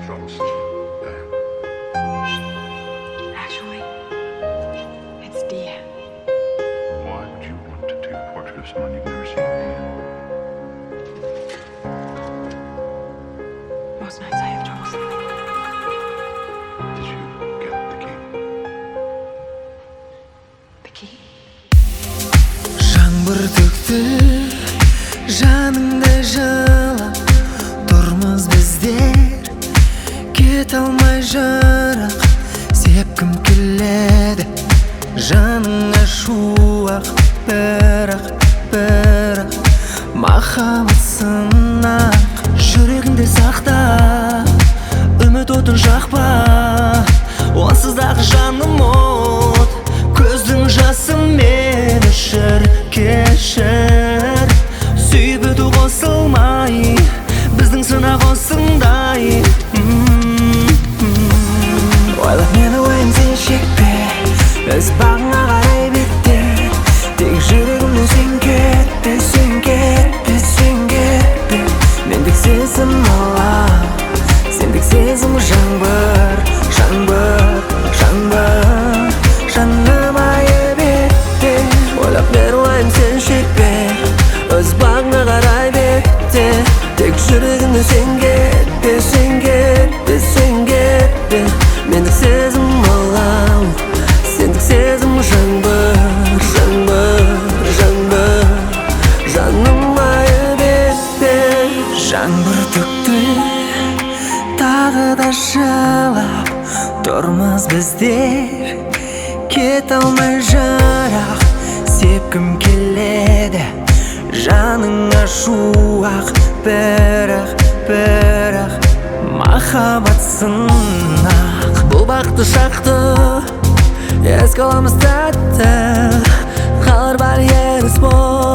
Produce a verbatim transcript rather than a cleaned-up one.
felt bad. Actually, it's Dia. Why would you want to take a portrait of someone you've never seen again? Most nights I have trouble sleeping. Did you get the key? The key? Жаңбыр төкті жаныңда жылап тұрмыз біздер кете алмай жырақ сепкім келеді жаныңа шуақ бірақ бірақ махаббат сынақ жүрегіңде сақта үміт отын жақпа онсыз дағы жаным от көздің жасы мен өшір кешір сүйіп өту қосылмай біздің сынақ осындай ойлап мені ойым сен шекпе өз бағыңа қарай бетте тек жүрегімнен сен кетпе сен кетпе сен кетпе мендік сезім алам сендік сезім жаңбыр жаңбыр жаңбыр жаным айып етте ойлап мені ойым сен шекпе өз бағыңа қарай бетте тек жүрегімнен сен кетпе сен кетпе сен кетпе мендік сезім алам сендік сезім жаңбыр жаңбыр жаңбыр жаным айып етте жаңбыр төкті тағы да жылап тұрмыз біздер кете алмай жырақ сепкім келеді жаныңа шуақ бірақ бірақ махаббат сынақ бұл бақытты шақты еске аламыз тәтті қалар бар еріс болып